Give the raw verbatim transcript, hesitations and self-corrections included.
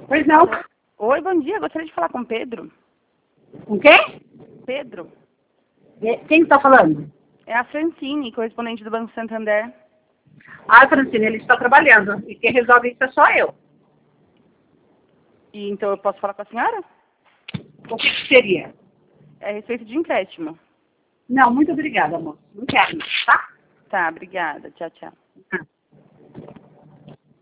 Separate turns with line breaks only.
Pois não.
Oi, bom dia. Gostaria de falar com o Pedro.
Com quem?
Pedro.
Quem está falando?
É a Francine, correspondente do Banco Santander.
Ah, Francine, ele está trabalhando. E quem resolve isso é só eu.
E então eu posso falar com a senhora?
O que que seria?
É a respeito de empréstimo.
Não, muito obrigada, amor. Não quero, tá?
Tá, obrigada. Tchau, tchau.
Ah.